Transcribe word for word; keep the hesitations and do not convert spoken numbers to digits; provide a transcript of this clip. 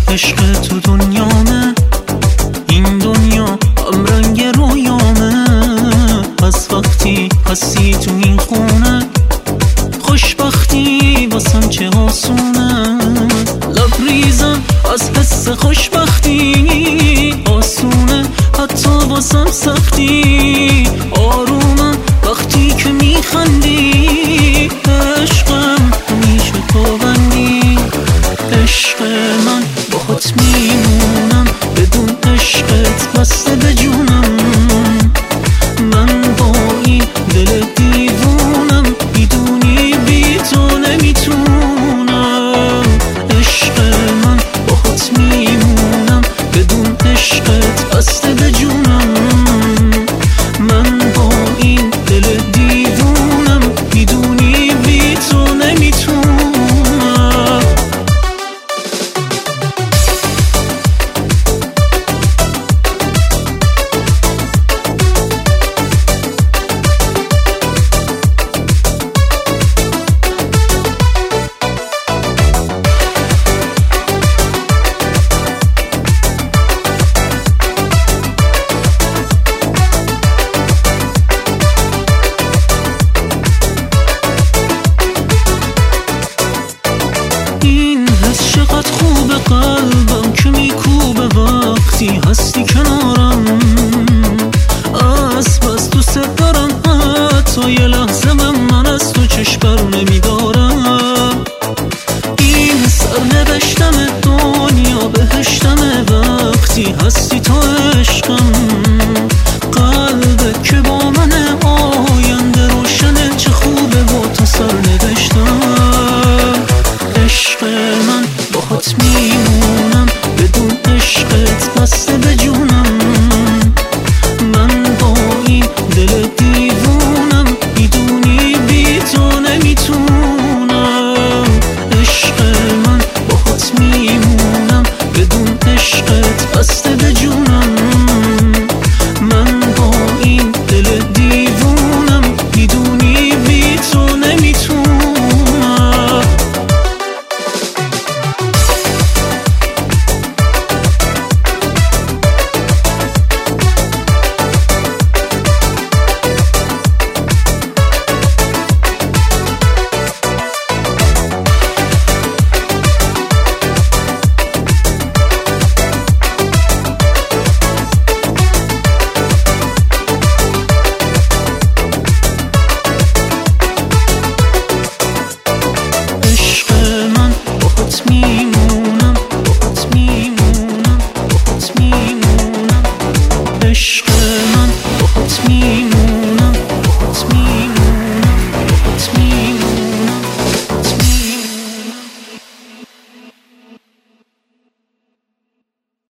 عشق تو دنیامه، این دنیا هم رنگ رویامه. از وقتی هستی تو این خونه، خوشبختی واسم چه آسونه. لبریزم از حس خوشبختی، آسونه حتی واسم سختی. آرومم وقتی که میخندی، عشقم همیشه تو بندی. عشق من باهات میمونم، بدون عشقت بسته به جونم. من با این دل دیوونم، میدونی بی تو نمیتونم. عشق من باهات میمونم، بدون عشقت بسته به جونم. من با این دل دیوونم، میدونی بی تو نمیتونم. چقدر خوبه قلبم که میکوبه وقتی هستی کنارم. از بس دوست دارم، حتی یه لحظه من, من از تو چشم برو نمیدارم. این سرنوشتم دنیا بهشتمه، وقتی هستی تو عشقم. قلبه که با منه، آینده روشنه، چه خوبه با تو سرنوشتم. عشق من باهات میمونم، بدون عشقت بسته به جونم. من با این دل دیوونم، میدونی بی تو نمیتونم. عشق من باهات میمونم، بدون عشقت بسته به جونم. من با این دل دیوونم، میدونی بی تو نمیتونم. میمونم باهات میمونم باهات میمونم. عشق من باهات میمونم.